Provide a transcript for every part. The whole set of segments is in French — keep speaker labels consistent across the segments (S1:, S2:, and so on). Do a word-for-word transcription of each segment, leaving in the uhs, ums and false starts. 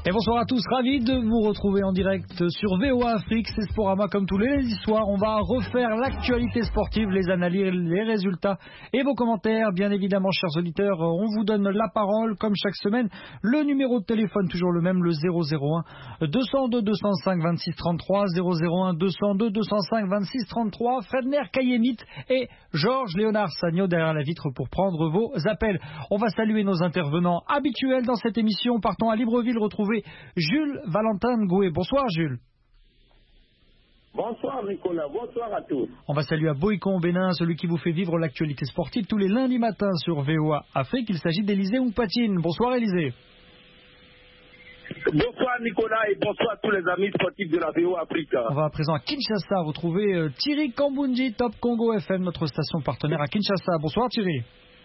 S1: Et bonsoir à tous, ravi de vous retrouver en direct sur V O A Afrique, c'est Sporama comme tous les soirs. On va refaire l'actualité sportive, les analyses, les résultats et vos commentaires. Bien évidemment, chers auditeurs, on vous donne la parole comme chaque semaine. Le numéro de téléphone, toujours le même, le zéro zéro un deux cent deux deux cent cinq vingt-six trente-trois, zéro zéro un deux cent deux deux cent cinq vingt-six trente-trois. Fredner Kayemit et Georges Léonard Sagno derrière la vitre pour prendre vos appels. On va saluer nos intervenants habituels dans cette émission. Partons à Libreville retrouver Jules Valentin Ngoué. Bonsoir Jules.
S2: Bonsoir Nicolas, bonsoir à tous.
S1: On va saluer à Boïcon Bénin, celui qui vous fait vivre l'actualité sportive tous les lundis matins sur V O A Afrique. Il s'agit d'Élisée Oupatine. Bonsoir Élisée.
S2: Bonsoir Nicolas et bonsoir à tous les amis sportifs de la V O A Afrique.
S1: On va à présent à Kinshasa retrouver euh, Thierry Kambundji, Top Congo F M, notre station partenaire à Kinshasa. Bonsoir Thierry.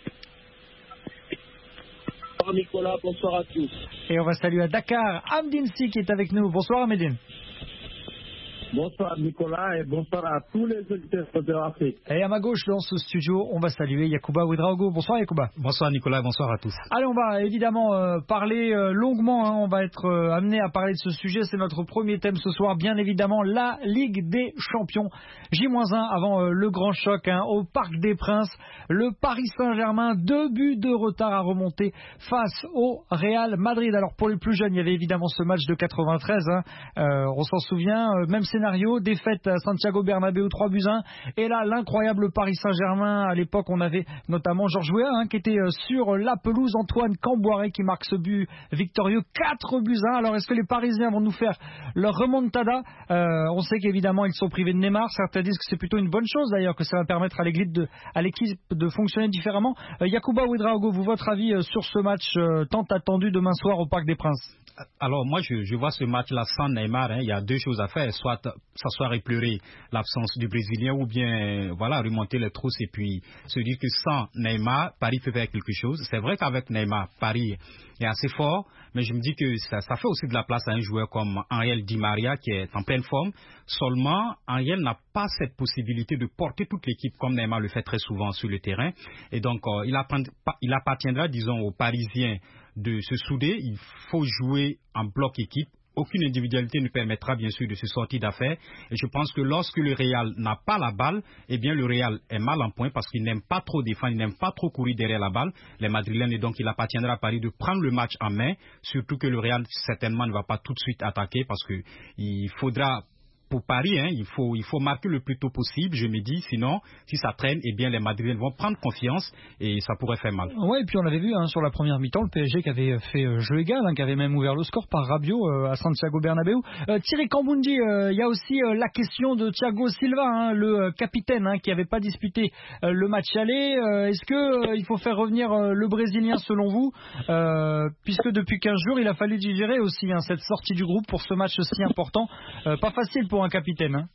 S3: Bonsoir Nicolas, bonsoir à tous.
S1: Et on va saluer à Dakar Amdine Si qui est avec nous. Bonsoir Amdine.
S3: Bonsoir Nicolas et bonsoir à tous les auditeurs de l'Afrique.
S1: Et à ma gauche dans ce studio, on va saluer Yacouba Ouedraogo. Bonsoir Yacouba.
S4: Bonsoir Nicolas, bonsoir à tous.
S1: Allez, on va évidemment euh, parler euh, longuement, hein. On va être euh, amené à parler de ce sujet. C'est notre premier thème ce soir, bien évidemment, la Ligue des Champions. J un avant euh, le grand choc hein, au Parc des Princes. Le Paris Saint-Germain, deux buts de retard à remonter face au Real Madrid. Alors pour les plus jeunes, il y avait évidemment ce match de quatre-vingt-treize. Hein. Euh, on s'en souvient, euh, même scénario, défaite à Santiago Bernabéu trois buts à un. Et là, l'incroyable Paris Saint-Germain, à l'époque, on avait notamment Georges Weah hein, qui était sur la pelouse, Antoine Camboiré qui marque ce but victorieux, quatre buts à un. Alors, est-ce que les Parisiens vont nous faire leur remontada? euh, On sait qu'évidemment, ils sont privés de Neymar. Certains disent que c'est plutôt une bonne chose, d'ailleurs, que ça va permettre à l'équipe de, à l'équipe de fonctionner différemment. Euh, Yacouba Ouedraogo, vous, votre avis euh, sur ce match euh, tant attendu demain soir au Parc des Princes?
S4: Alors moi je, je vois ce match-là sans Neymar, hein. Il y a deux choses à faire, soit s'asseoir et pleurer l'absence du Brésilien ou bien voilà remonter les trousses et puis se dire que sans Neymar, Paris peut faire quelque chose. C'est vrai qu'avec Neymar, Paris est assez fort, mais je me dis que ça, ça fait aussi de la place à un joueur comme Angel Di Maria qui est en pleine forme. Seulement, Angel n'a pas cette possibilité de porter toute l'équipe comme Neymar le fait très souvent sur le terrain. Et donc, euh, il, il appartiendra, disons, aux Parisiens de se souder. Il faut jouer en bloc équipe. Aucune individualité ne permettra bien sûr de se sortir d'affaire. Et je pense que lorsque le Real n'a pas la balle, eh bien le Real est mal en point parce qu'il n'aime pas trop défendre, il n'aime pas trop courir derrière la balle. Les Madrilènes, et donc il appartiendra à Paris de prendre le match en main. Surtout que le Real certainement ne va pas tout de suite attaquer parce que il faudra... Pour Paris, hein, il faut, il faut marquer le plus tôt possible, je me dis, sinon, si ça traîne, eh bien, les Madrilènes vont prendre confiance et ça pourrait faire mal.
S1: Oui, et puis on avait vu hein, sur la première mi-temps, le P S G qui avait fait euh, jeu égal, hein, qui avait même ouvert le score par Rabiot euh, à Santiago Bernabéu. Euh, Thierry Kambundji, il euh, y a aussi euh, la question de Thiago Silva, hein, le euh, capitaine hein, qui n'avait pas disputé euh, le match aller. Euh, est-ce qu'il euh, faut faire revenir euh, le Brésilien selon vous euh, puisque depuis quinze jours, il a fallu digérer aussi hein, cette sortie du groupe pour ce match si important. Euh, pas facile pour un capitaine. Hein.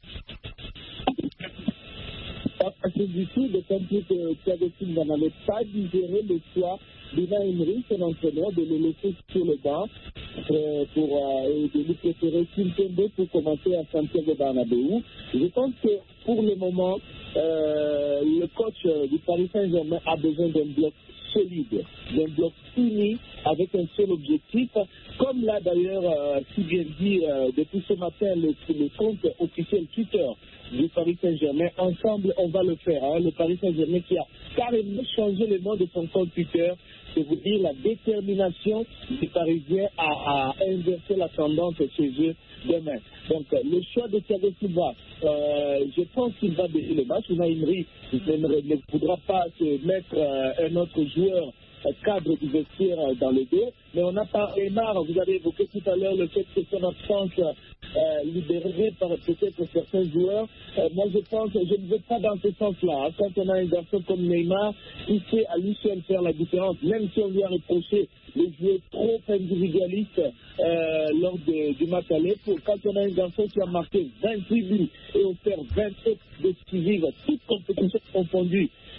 S3: Pas facile du tout, d'autant plus que Thiago Silva n'avait pas digéré le choix d'Unai Emery, son entraîneur, de le laisser sur le banc euh, pour, euh, et de lui préférer Kimpembe pour commencer à Santiago Bernabéu. Je pense que pour le moment, euh, le coach du Paris Saint-Germain a besoin d'un bloc solide, d'un bloc uni avec un seul objectif, comme l'a d'ailleurs euh, si bien dit euh, depuis ce matin le, le compte officiel Twitter du Paris Saint-Germain. Ensemble, on va le faire. Hein. Le Paris Saint-Germain qui a carrément changé le nom de son compte Twitter, c'est vous dire la détermination des Parisiens à, à inverser la tendance chez eux demain. Donc, le choix de Thiago Silva, euh, je pense qu'il va baisser le match. Unai Emery ne, ne voudra pas se mettre euh, un autre joueur cadre du vestiaire dans le dos, mais on n'a pas Neymar. Vous avez évoqué tout à l'heure le fait que son absence euh, libérerait par peut-être certains joueurs. Euh, moi, je pense, je ne veux pas dans ce sens-là. Quand on a un garçon comme Neymar, il sait à lui seul faire la différence, même si on lui a reproché de jouer trop individualiste euh, lors de, du match aller. Pour, quand on a un garçon qui a marqué vingt-huit buts et offert vingt-sept décisives, toutes compétitions confondues,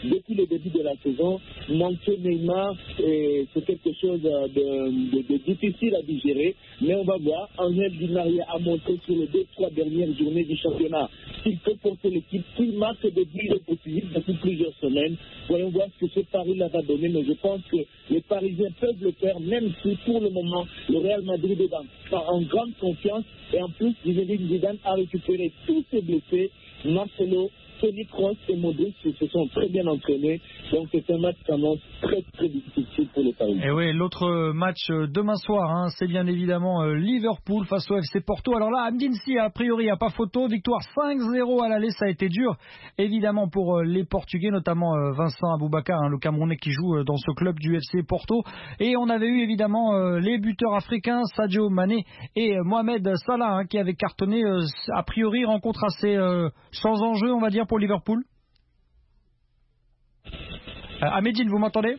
S3: depuis le début de la saison, manquer Neymar, euh, c'est quelque chose de, de, de difficile à digérer. Mais on va voir, Angel Di Maria a montré sur les deux, trois dernières journées du championnat qu'il peut porter l'équipe, qu'il marque des buts de possible depuis plusieurs semaines. Voyons voir ce que ce pari-là va donner, mais je pense que les Parisiens peuvent le faire, même si pour le moment, le Real Madrid est dans, en grande confiance. Et en plus, Zinedine Zidane a récupéré tous ses blessés. Marcelo, Toni Kroos et Modric se sont très bien entraînés. Donc c'est un match qui s'annonce très très difficile pour les Parisiens.
S1: Et oui, l'autre match demain soir, hein, c'est bien évidemment Liverpool face au F C Porto. Alors là, Amdinsi, a priori, il n'y a pas photo. Victoire cinq zéro à l'aller, ça a été dur. Évidemment pour les Portugais, notamment Vincent Aboubakar, hein, le Camerounais qui joue dans ce club du F C Porto. Et on avait eu évidemment les buteurs africains, Sadio Mané et Mohamed Salah, hein, qui avaient cartonné. A priori, rencontre assez euh, sans enjeu, on va dire, pour Liverpool. Euh, Ahmedine, vous m'entendez?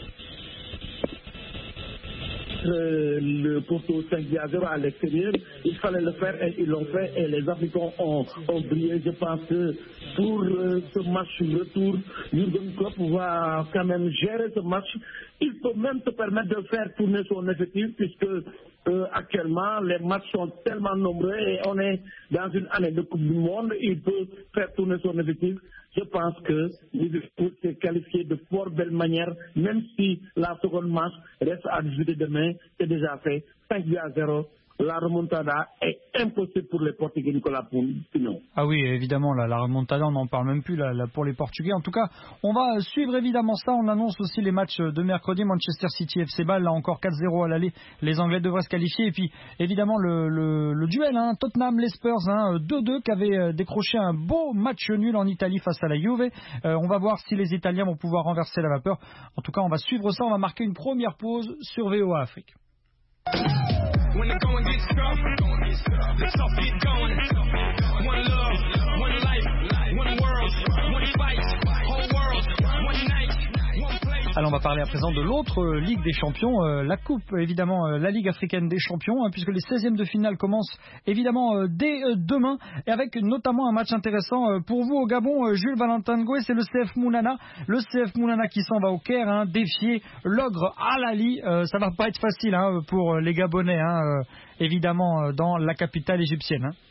S2: Euh, le Porto cinq à zéro à l'extérieur, il fallait le faire et ils l'ont fait et les Africains ont, ont brillé. Je pense que pour euh, ce match retour, Jürgen Klopp va quand même gérer ce match. Il peut même se permettre de faire tourner son effectif puisque euh, actuellement les matchs sont tellement nombreux et on est dans une année de Coupe du Monde. Il peut faire tourner son effectif. Je pense que Liverpool s'est qualifié de fort belle manière, même si la seconde match reste à discuter demain, c'est déjà fait. cinq à zéro. La remontada est impossible pour les Portugais, Nicolas Pino.
S1: Ah oui, évidemment, là, la remontada, on n'en parle même plus là, là, pour les Portugais. En tout cas, on va suivre évidemment ça. On annonce aussi les matchs de mercredi, Manchester City F C Bâle, là encore quatre zéro à l'aller. Les Anglais devraient se qualifier. Et puis, évidemment, le, le, le duel, hein, Tottenham, les Spurs, hein, deux deux, qui avait décroché un beau match nul en Italie face à la Juve. Euh, on va voir si les Italiens vont pouvoir renverser la vapeur. En tout cas, on va suivre ça. On va marquer une première pause sur V O A Afrique. When the going gets tough, the tough get going. One love, one life, one world, one fight, whole world, one night, one place. Alors on va parler à présent de l'autre euh, Ligue des Champions, euh, la Coupe, évidemment, euh, la Ligue africaine des champions, hein, puisque les seizièmes de finale commencent évidemment euh, dès euh, demain, et avec notamment un match intéressant euh, pour vous au Gabon, euh, Jules Valentin Ngoué, c'est le C F Mounana, le C F Mounana qui s'en va au Caire, hein, défier l'ogre Al Ahly. Euh, ça va pas être facile hein, pour les Gabonais, hein, euh, évidemment euh, dans la capitale égyptienne. Hein.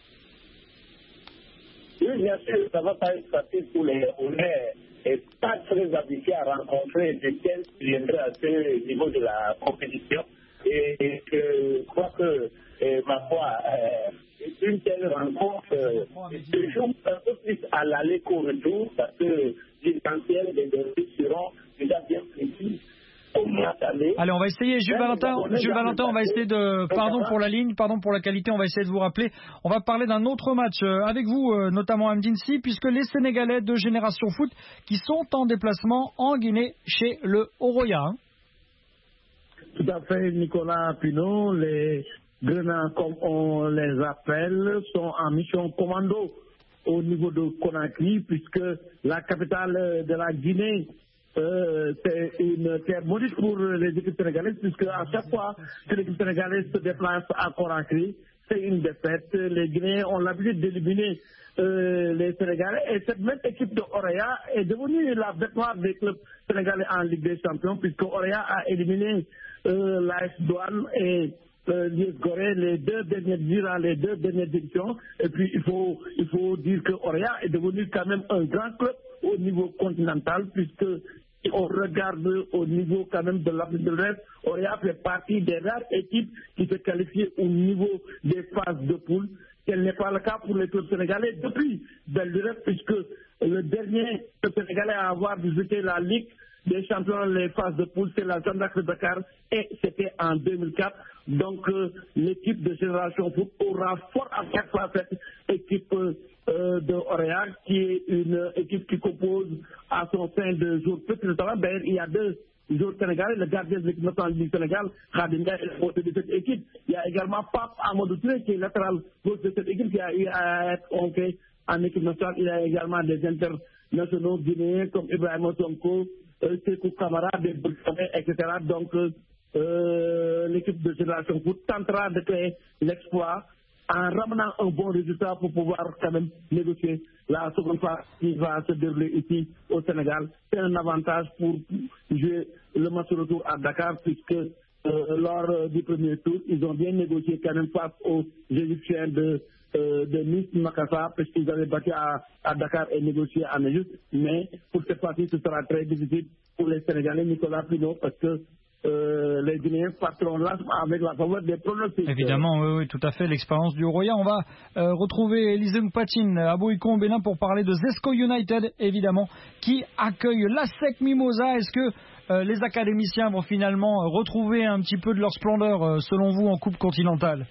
S3: Oui, bien sûr, ça va pas être facile pour les Gabonais. Et pas très habitué à rencontrer des tels qui viendraient à ce niveau de la compétition. Et, et que je crois que, et, ma foi, euh, une telle rencontre euh, se joue un peu plus à l'aller qu'au retour, parce que l'essentiel des dossiers seront déjà bien précis. Allez, on va essayer, Jules Valentin, Jules Valentin, on va essayer de, pardon pour la ligne, pardon pour la qualité, on va essayer de vous rappeler. On va parler d'un autre match avec vous, notamment Amdinsi, puisque les Sénégalais de Génération Foot qui sont en déplacement en Guinée chez le Oroya. Hein.
S2: Tout à fait, Nicolas Pinot. Les Grenats, comme on les appelle, sont en mission commando au niveau de Conakry, puisque la capitale de la Guinée, Euh, c'est une terre maudite pour les équipes sénégalaises, puisque à chaque fois que l'équipe sénégalaise se déplace à Conakry, c'est une défaite. Les Guinéens ont l'habitude d'éliminer euh, les Sénégalais, et cette même équipe de Oroya est devenue la victoire des clubs sénégalais en Ligue des Champions, puisque Oroya a éliminé euh, l'A S Douane et euh, l'U S Gorée les deux dernières durant les deux dernières éditions. Et puis il faut il faut dire que Oroya est devenu quand même un grand club au niveau continental, puisque on regarde au niveau quand même de l'Afrique de l'Ouest, Oroya fait partie des rares équipes qui se qualifient au niveau des phases de poule. Tel n'est pas le cas pour les clubs sénégalais depuis Belle-Lurette, puisque le dernier club sénégalais à avoir visité la Ligue des champions, les phases de poule, c'est la Jeanne d'Arc de Dakar, et c'était en deux mille quatre. Donc euh, l'équipe de Génération Foot aura fort à faire face à cette équipe euh, de Oroya, qui est une équipe qui compose à son sein de joueurs petits de talent. D'ailleurs, il y a deux joueurs sénégalais, le gardien de l'équipe nationale du Sénégal, Khadim Ndiaye, est le de cette équipe. Il y a également Pape Amadou Touré, qui est latéral gauche de cette équipe, qui a eu à être convoqué en équipe nationale. Il y a également des internationaux guinéens comme Ibrahima Sonko, euh, Sekou Kamara, des Burkinabés, et cetera. Donc, euh, l'équipe de Génération Foot tentera de créer l'exploit en ramenant un bon résultat pour pouvoir quand même négocier la seconde phase qui va se dérouler ici au Sénégal. C'est un avantage pour jouer le match retour à Dakar puisque euh, lors du premier tour, ils ont bien négocié quand même face aux Égyptiens de, euh, de Nice, Makassar, puisqu'ils avaient battu à, à Dakar et négocié en Égypte. Mais pour cette fois-ci, ce sera très difficile pour les Sénégalais, Nicolas Pino, parce que Euh, les Guinéens partiront là avec la faveur des pronostics.
S1: Évidemment, oui, oui, tout à fait, l'expérience du Roya. On va euh, retrouver Élisée Mpatine à Boïko, au Bénin, pour parler de Zesco United, évidemment, qui accueille l'A S E C Mimosa. Est-ce que euh, les académiciens vont finalement retrouver un petit peu de leur splendeur, euh, selon vous, en Coupe continentale?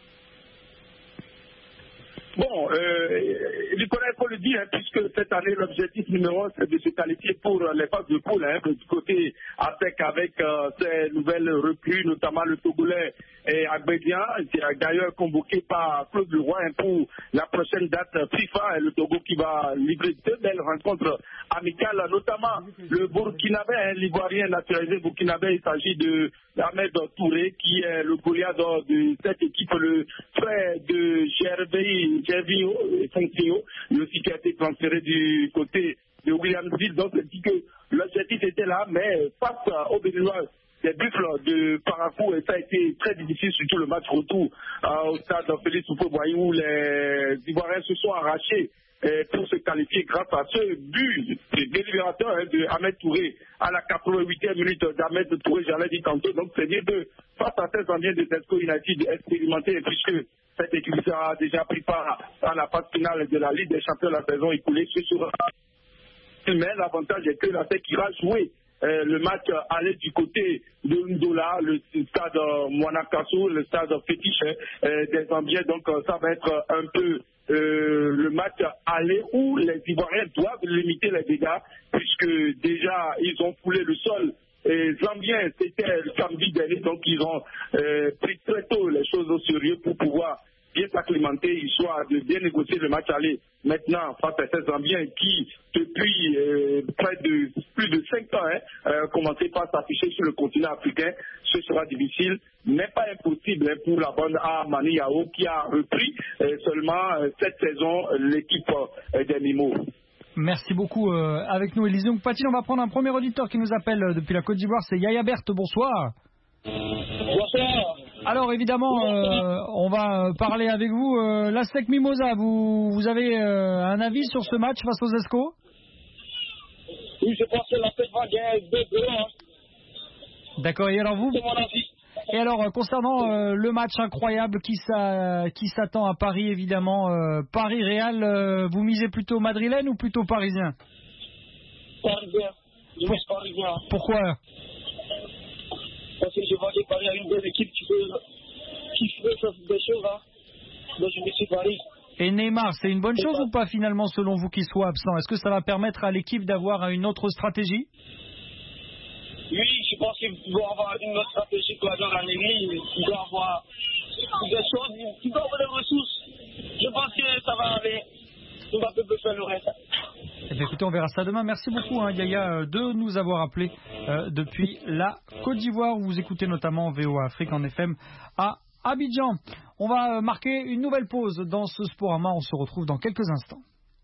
S2: Bon, euh, Nicolas, il faut le dire, hein, puisque cette année, l'objectif numéro un, c'est de se qualifier pour les phases de poule, hein, du côté A S E C avec euh, ces nouvelles recrues, notamment le Togolais et Agbédian, qui est d'ailleurs convoqué par Claude Leroy hein, pour la prochaine date FIFA, et le Togo qui va livrer deux belles rencontres amicales, notamment le Burkinabé, hein, l'Ivoirien naturalisé burkinabé, il s'agit de Ahmed Touré, qui est le Goliath de cette équipe, le frère de Gervais Gervio Fonctio, lui aussi qui a été transféré du côté de Williamsville. Donc, c'est dit que l'objectif était là, mais face aux Béninois, des buffles de Paracou, et ça a été très difficile, surtout le match retour euh, au stade Félix Houphouët-Boigny, où les Ivoiriens se sont arrachés euh, pour se qualifier grâce à ce but délibérateur hein, de Ahmed Touré à la quatre-vingt-huitième minute d'Ahmed Touré, j'allais dire tantôt. Donc, c'est dire que face à ces ambiens de Zesco United expérimentés, puisque cette équipe a déjà pris part à la phase finale de la Ligue des Champions la saison écoulée, ce sera. Mais l'avantage est que la S E C ira jouer Euh, le match euh, aller du côté de Ndola, le stade euh, Mouanakasso, le stade fétiche euh, des Zambiens. Donc euh, ça va être un peu euh, le match aller où les Ivoiriens doivent limiter les dégâts, puisque déjà ils ont foulé le sol. Et Zambiens, c'était le samedi dernier, donc ils ont euh, pris très tôt les choses au sérieux pour pouvoir bien s'acclimater, histoire de bien négocier le match aller. Maintenant, face à ces Zambiens qui, depuis euh, près de plus de cinq ans, hein, euh, commençaient par s'afficher sur le continent africain, ce sera difficile, mais pas impossible hein, pour la bande à Mani Yao qui a repris euh, seulement euh, cette saison l'équipe euh, des Mimos.
S1: Merci beaucoup. Euh, avec nous, Élisée Mpatine, on va prendre un premier auditeur qui nous appelle euh, depuis la Côte d'Ivoire, c'est Yaya Berthe. Bonsoir.
S3: Bonsoir.
S1: Alors évidemment, euh, on va parler avec vous. Euh, l'A S E C Mimosa, vous, vous avez euh, un avis sur ce match face aux Zesco?
S3: Oui, je pense que l'A S E C va gagner deux deux. Hein.
S1: D'accord, et alors vous?
S3: C'est mon avis.
S1: Et alors, euh, concernant euh, le match incroyable qui, s'a, qui s'attend à Paris, évidemment, euh, Paris-Real, euh, vous misez plutôt madrilène ou plutôt parisien?
S3: Parisien. Je
S1: Pour...
S3: mise parisien.
S1: Pourquoi?
S3: Parce que je vois que Paris a une bonne équipe qui peut, qui fait des choses. Hein. Donc je me suis Paris.
S1: Et Neymar, c'est une bonne chose pas. ou pas finalement selon vous qu'il soit absent? Est-ce que ça va permettre à l'équipe d'avoir une autre stratégie?
S3: Oui, je pense qu'il doit avoir une autre stratégie pour avoir la mairie. Il doit avoir des choses, il doit avoir des ressources. Je pense que ça va aller. Mbappé peut faire le reste.
S1: Eh bien, écoutez, on verra ça demain. Merci beaucoup, hein, Yaya, de nous avoir appelés euh, depuis la Côte d'Ivoire, où vous écoutez notamment V O A Afrique en F M à Abidjan. On va marquer une nouvelle pause dans ce Sporama. On se retrouve dans quelques instants.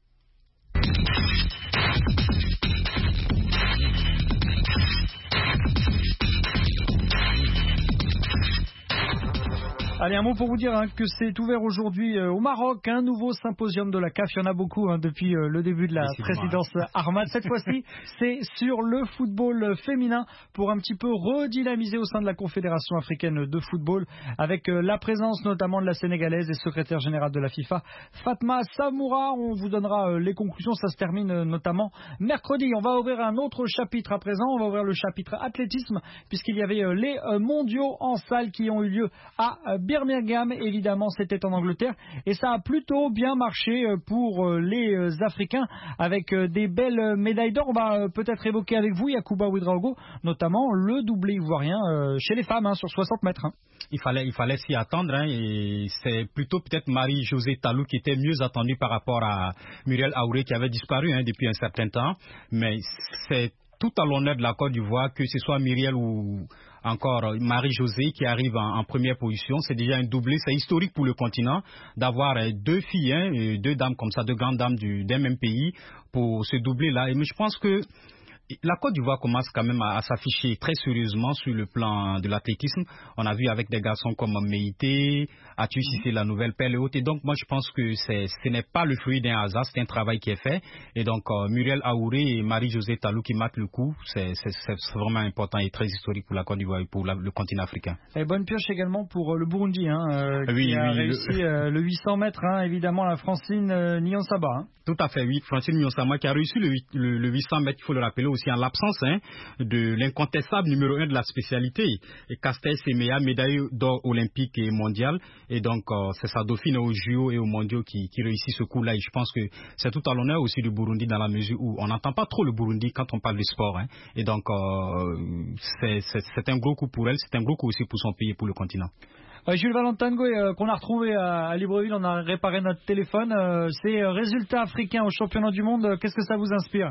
S1: Allez, un mot pour vous dire hein, que c'est ouvert aujourd'hui euh, au Maroc, un nouveau symposium de la C A F. Il y en a beaucoup hein, depuis euh, le début de la présidence Ahmad. Cette fois-ci, c'est sur le football féminin pour un petit peu redynamiser au sein de la Confédération africaine de football, avec euh, la présence notamment de la Sénégalaise et secrétaire générale de la FIFA, Fatma Samoura. On vous donnera euh, les conclusions. Ça se termine euh, notamment mercredi. On va ouvrir un autre chapitre à présent. On va ouvrir le chapitre athlétisme, puisqu'il y avait euh, les euh, mondiaux en salle qui ont eu lieu à euh, Birmingham, évidemment, c'était en Angleterre et ça a plutôt bien marché pour les Africains avec des belles médailles d'or. On va peut-être évoquer avec vous, Yacouba Ouedraogo, notamment le doublé ivoirien chez les femmes hein, sur soixante mètres. Hein.
S4: Il fallait, il fallait s'y attendre hein, et c'est plutôt peut-être Marie-Josée Talou qui était mieux attendue par rapport à Muriel Aouré qui avait disparu hein, depuis un certain temps, mais c'est tout à l'honneur de la Côte d'Ivoire, que ce soit Muriel ou encore Marie-Josée qui arrive en, en première position. C'est déjà un doublé, c'est historique pour le continent d'avoir deux filles, hein, deux dames comme ça, deux grandes dames du, d'un même pays pour ce doublé-là. Et mais je pense que la Côte d'Ivoire commence quand même à, à s'afficher très sérieusement sur le plan de l'athlétisme. On a vu avec des garçons comme Meïté, Atu Cissé, la nouvelle perle haute. Et donc, moi, je pense que c'est, ce n'est pas le fruit d'un hasard, c'est un travail qui est fait. Et donc, euh, Muriel Aouré et Marie-Josée Talou qui marquent le coup, c'est, c'est, c'est vraiment important et très historique pour la Côte d'Ivoire et pour la, le continent africain.
S1: Et bonne pioche également pour euh, le Burundi, hein, euh,
S4: oui,
S1: qui a
S4: oui,
S1: réussi
S4: le...
S1: Euh, le huit cents mètres, hein, évidemment, la Francine euh, Nyonsaba. Hein.
S4: Tout à fait, oui. Francine Nyonsaba qui a réussi le, le, le huit cents mètres, il faut le rappeler aussi en l'absence hein, de l'incontestable numéro un de la spécialité. Et Castel Semea, médaille d'or olympique et mondiale. Et donc, euh, c'est sa dauphine aux J O et aux mondiaux qui, qui réussit ce coup-là. Et je pense que c'est tout à l'honneur aussi du Burundi dans la mesure où on n'entend pas trop le Burundi quand on parle de sport. Hein. Et donc, euh, c'est, c'est, c'est un gros coup pour elle, c'est un gros coup aussi pour son pays et pour le continent.
S1: Euh, Jules Valentin euh, qu'on a retrouvé à, à Libreville, on a réparé notre téléphone. Euh, ces euh, résultats africains au championnat du monde, euh, qu'est-ce que ça vous inspire?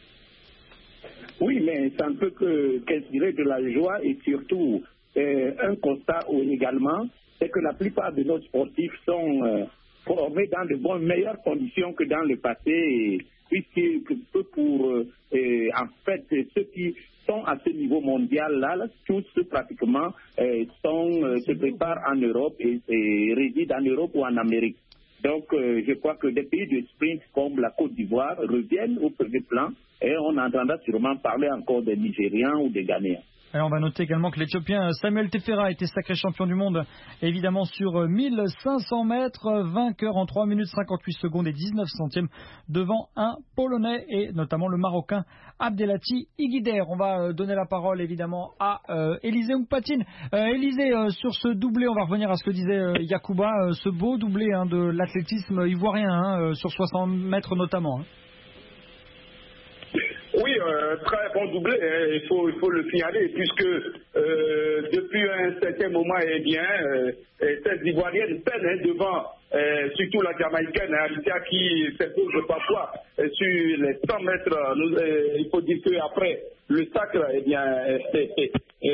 S2: Oui, mais ça ne peut que qu'inspirer de la joie et surtout euh, un constat également, c'est que la plupart de nos sportifs sont euh, formés dans de bonnes, meilleures conditions que dans le passé, puisque pour euh, euh, en fait ceux qui sont à ce niveau mondial-là, tous pratiquement euh, sont, euh, se préparent en Europe et, et résident en Europe ou en Amérique. Donc, euh, je crois que des pays de sprint comme la Côte d'Ivoire reviennent au premier plan et on entendra sûrement parler encore des Nigérians ou des Ghanéens.
S1: Et on va noter également que l'Éthiopien Samuel Tefera a été sacré champion du monde, évidemment sur mille cinq cents mètres, vainqueur en trois minutes cinquante-huit secondes et dix-neuf centièmes devant un Polonais et notamment le Marocain Abdelati Iguider. On va donner la parole évidemment à euh, Élisée Oukpatine. Euh, Élisée, euh, sur ce doublé, on va revenir à ce que disait euh, Yacouba, euh, ce beau doublé hein, de l'athlétisme ivoirien, hein, euh, sur soixante mètres notamment. Hein.
S5: Oui, euh, très bon doublé, hein, il faut il faut le signaler, puisque euh, depuis un certain moment, eh bien, euh, cette Ivoirienne peine hein, devant euh, surtout la Jamaïcaine, hein, Alicia, qui s'impose parfois euh, sur les cent mètres. Nous, euh, il faut dire qu'après le sacre, eh bien, euh, euh,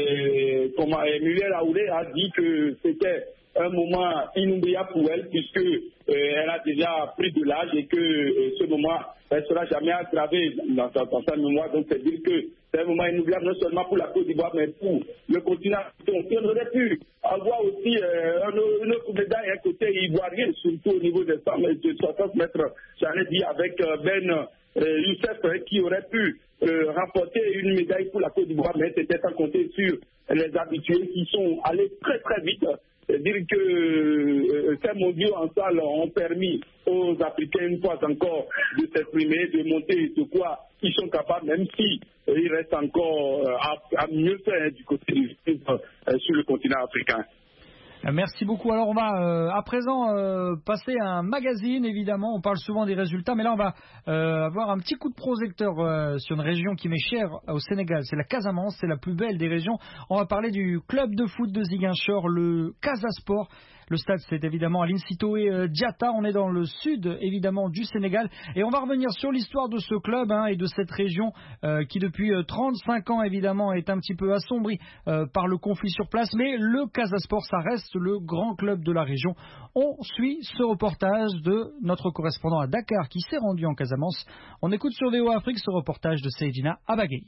S5: euh, comment Muriel Aouré a dit que c'était un moment inoubliable pour elle, puisque euh, elle a déjà pris de l'âge et que euh, ce moment ne sera jamais aggravé dans, dans, dans sa mémoire. Donc, c'est dire que c'est un moment inoubliable non seulement pour la Côte d'Ivoire, mais pour le continent. Donc, on aurait pu avoir aussi euh, une autre médaille, un côté ivoirien, surtout au niveau des soixante mètres, j'allais dire, avec euh, Ben euh, Youssef, hein, qui aurait pu euh, remporter une médaille pour la Côte d'Ivoire, mais c'était sans compter sur les habitués qui sont allés très très vite. C'est-à-dire que euh, ces mondiaux en salle ont permis aux Africains une fois encore de s'exprimer, de montrer de quoi ils sont capables, même si euh, il reste encore euh, à, à mieux faire du côté du euh, sur le continent africain.
S1: Merci beaucoup. Alors on va euh, à présent euh, passer à un magazine, évidemment, on parle souvent des résultats, mais là on va euh, avoir un petit coup de projecteur euh, sur une région qui m'est chère au Sénégal, c'est la Casamance, c'est la plus belle des régions. On va parler du club de foot de Ziguinchor, le Casa Sport. Le stade, c'est évidemment à l'Incitoé euh, Diatta. On est dans le sud, évidemment, du Sénégal. Et on va revenir sur l'histoire de ce club hein, et de cette région euh, qui, depuis euh, trente-cinq ans, évidemment, est un petit peu assombrie euh, par le conflit sur place. Mais le Casa Sport, ça reste le grand club de la région. On suit ce reportage de notre correspondant à Dakar qui s'est rendu en Casamance. On écoute sur V O A Afrique ce reportage de Seydina Abagay.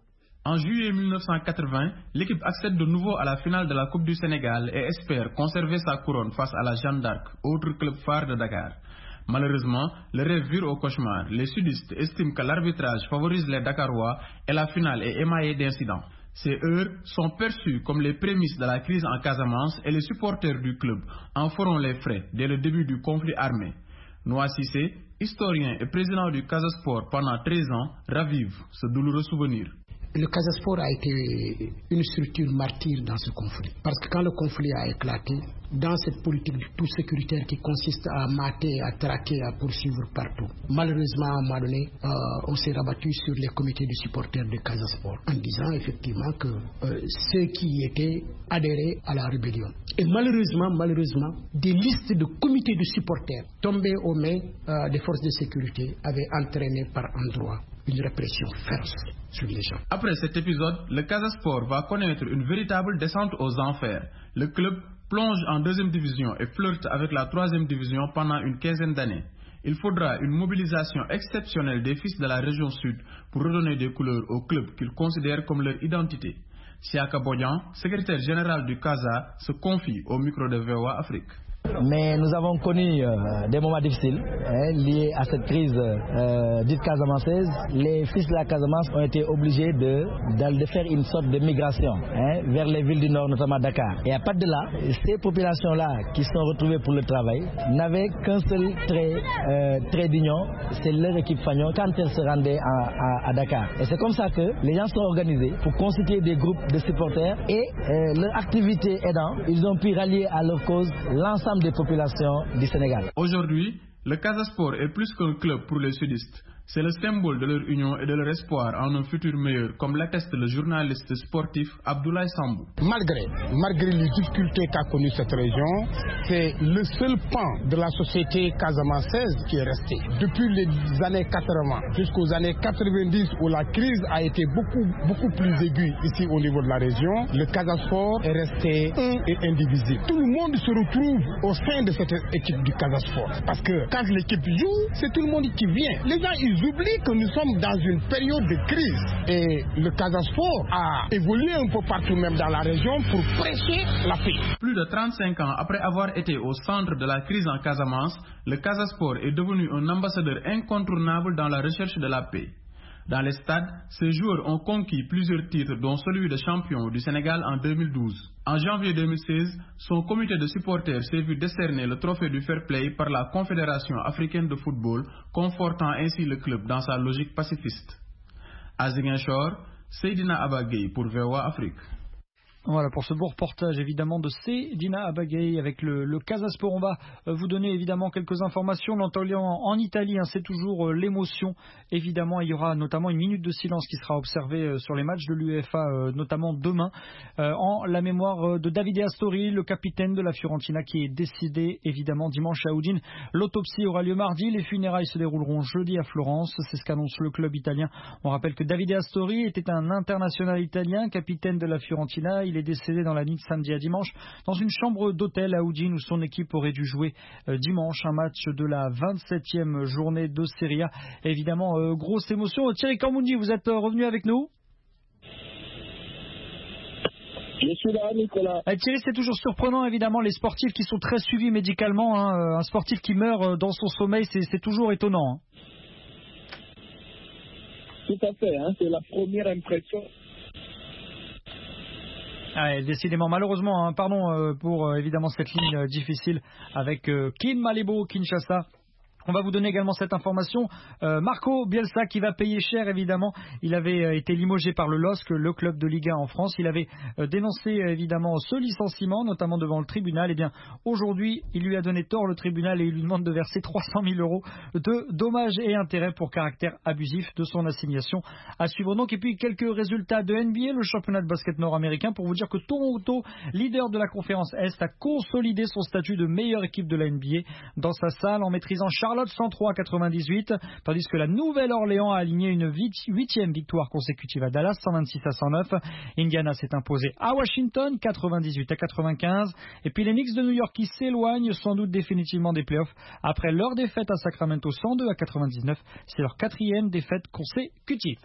S6: En juillet mille neuf cent quatre-vingts, l'équipe accède de nouveau à la finale de la Coupe du Sénégal et espère conserver sa couronne face à la Jeanne d'Arc, autre club phare de Dakar. Malheureusement, le rêve vire au cauchemar. Les sudistes estiment que l'arbitrage favorise les Dakarois et la finale est émaillée d'incidents. Ces heures sont perçus comme les prémices de la crise en Casamance et les supporters du club en feront les frais dès le début du conflit armé. Noah Cissé, historien et président du Casa Sport pendant treize ans, ravive ce douloureux souvenir.
S7: Le Casa Sport a été une structure martyre dans ce conflit. Parce que quand le conflit a éclaté, dans cette politique du tout sécuritaire qui consiste à mater, à traquer, à poursuivre partout, malheureusement, à un moment donné, euh, on s'est rabattu sur les comités de supporters de Casa Sport en disant effectivement que euh, ceux qui étaient adhérés à la rébellion. Et malheureusement, malheureusement, des listes de comités de supporters tombés aux mains euh, des forces de sécurité avaient entraîné par endroits une répression féroce. sur les gens.
S6: Après cet épisode, le Casa Sport va connaître une véritable descente aux enfers. Le club plonge en deuxième division et flirte avec la troisième division pendant une quinzaine d'années. Il faudra une mobilisation exceptionnelle des fils de la région sud pour redonner des couleurs au club qu'ils considèrent comme leur identité. Siaka Bodian, secrétaire général du Casa, se confie au micro de V O A Afrique.
S8: Mais nous avons connu euh, des moments difficiles hein, liés à cette crise euh, dite casamançaise. Les fils de la Casamance ont été obligés de, de, de faire une sorte de migration hein, vers les villes du Nord, notamment Dakar. Et à partir de là, ces populations-là qui sont retrouvées pour le travail n'avaient qu'un seul trait, euh, trait d'union, c'est leur équipe Fagnon quand elle se rendait à, à, à Dakar. Et c'est comme ça que les gens sont organisés pour constituer des groupes de supporters et euh, leur activité aidant, ils ont pu rallier à leur cause l'ensemble des populations du Sénégal.
S6: Aujourd'hui, le Casa Sport est plus qu'un club pour les sudistes. C'est le symbole de leur union et de leur espoir en un futur meilleur, comme l'atteste le journaliste sportif Abdoulaye Sambou.
S7: Malgré, malgré les difficultés qu'a connues cette région, c'est le seul pan de la société casamançaise qui est resté. Depuis les années quatre-vingts jusqu'aux années quatre-vingt-dix où la crise a été beaucoup, beaucoup plus aiguë ici au niveau de la région, le Casa Sport est resté un et indivisible. Tout le monde se retrouve au sein de cette équipe du Casa Sport. Parce que quand l'équipe joue, c'est tout le monde qui vient. Les gens, ils Ils oublient que nous sommes dans une période de crise et le Casa Sport a évolué un peu partout même dans la région pour prêcher la paix.
S6: Plus de trente-cinq ans après avoir été au centre de la crise en Casamance, le Casa Sport est devenu un ambassadeur incontournable dans la recherche de la paix. Dans les stades, ces joueurs ont conquis plusieurs titres, dont celui de champion du Sénégal en deux mille douze. En janvier deux mille seize, son comité de supporters s'est vu décerner le trophée du Fair Play par la Confédération africaine de football, confortant ainsi le club dans sa logique pacifiste. À Ziguinchor, Seydina Abagay pour V O A Afrique.
S1: Voilà pour ce beau reportage évidemment de Seydina Abagay avec le, le Casa Sport. On va vous donner évidemment quelques informations. En, en Italie, hein, c'est toujours euh, l'émotion. Évidemment, il y aura notamment une minute de silence qui sera observée euh, sur les matchs de l'UEFA, euh, notamment demain, euh, en la mémoire euh, de Davide Astori, le capitaine de la Fiorentina qui est décédé évidemment dimanche à Udine. L'autopsie aura lieu mardi. Les funérailles se dérouleront jeudi à Florence. C'est ce qu'annonce le club italien. On rappelle que Davide Astori était un international italien, capitaine de la Fiorentina. Il Il est décédé dans la nuit de samedi à dimanche dans une chambre d'hôtel à Udine où son équipe aurait dû jouer euh, dimanche un match de la vingt-septième journée de Serie A. Évidemment, euh, grosse émotion. Thierry Kamoundi, vous êtes euh, revenu avec nous?
S3: Je suis là, Nicolas.
S1: Eh, Thierry, c'est toujours surprenant, évidemment, les sportifs qui sont très suivis médicalement. Hein. Un sportif qui meurt dans son sommeil, c'est, c'est toujours étonnant. Hein.
S3: Tout à fait, hein. C'est la première impression.
S1: Ah, décidément, malheureusement, hein, pardon euh, pour euh, évidemment cette ligne euh, difficile avec euh, Kin Malebo, Kinshasa. On va vous donner également cette information. Euh, Marco Bielsa qui va payer cher évidemment. Il avait euh, été limogé par le L O S C, le club de Ligue un en France. Il avait euh, dénoncé euh, évidemment ce licenciement, notamment devant le tribunal. Et bien aujourd'hui, il lui a donné tort le tribunal et il lui demande de verser trois cent mille euros de dommages et intérêts pour caractère abusif de son assignation. À suivre donc. Et puis quelques résultats de N B A, le championnat de basket nord-américain, pour vous dire que Toronto, leader de la conférence Est, a consolidé son statut de meilleure équipe de la N B A dans sa salle en maîtrisant Charlotte cent trois à quatre-vingt-dix-huit, tandis que la Nouvelle-Orléans a aligné une huitième victoire consécutive à Dallas, cent vingt-six à cent neuf. Indiana s'est imposé à Washington, quatre-vingt-dix-huit à quatre-vingt-quinze. Et puis les Knicks de New York qui s'éloignent sans doute définitivement des playoffs après leur défaite à Sacramento, cent deux à quatre-vingt-dix-neuf. C'est leur quatrième défaite consécutive.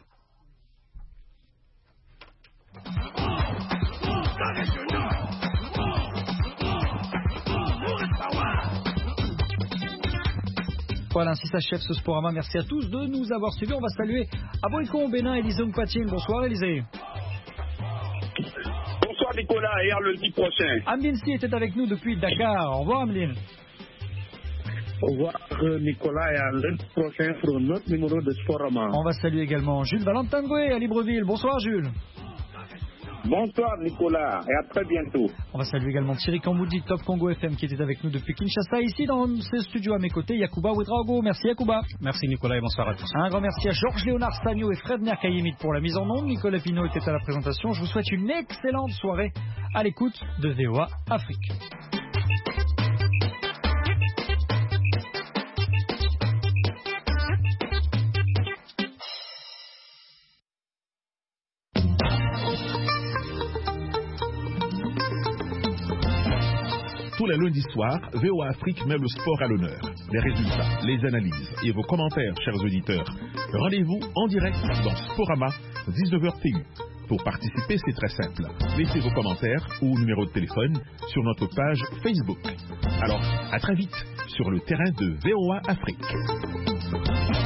S1: Voilà, ainsi s'achève ce Sporama. Merci à tous de nous avoir suivis. On va saluer Aboyko Bénin, Élisée Mpatine. Bonsoir Élisée.
S5: Bonsoir Nicolas, et à lundi prochain.
S1: Amdine Si était avec nous depuis Dakar. Au revoir Amdine.
S2: Au revoir Nicolas, et à lundi prochain pour un autre numéro de Sporama.
S1: On va saluer également Jules Valentin Goué à Libreville. Bonsoir Jules.
S5: Bonsoir Nicolas et à très bientôt.
S1: On va saluer également Thierry Kamboudi, Top Congo F M, qui était avec nous depuis Kinshasa. Ici dans ces studios à mes côtés, Yacouba Ouedraogo. Merci Yacouba.
S4: Merci Nicolas et bonsoir à tous.
S1: Un grand merci à Georges Léonard Sagno et Fred Nerkayemit pour la mise en onde. Nicolas Pinault était à la présentation. Je vous souhaite une excellente soirée à l'écoute de V O A Afrique.
S9: Tous les lundis soirs, V O A Afrique met le sport à l'honneur. Les résultats, les analyses et vos commentaires, chers auditeurs. Rendez-vous en direct dans Sporama, dix-neuf heures T U. Pour participer, c'est très simple. Laissez vos commentaires ou numéro de téléphone sur notre page Facebook. Alors, à très vite sur le terrain de V O A Afrique.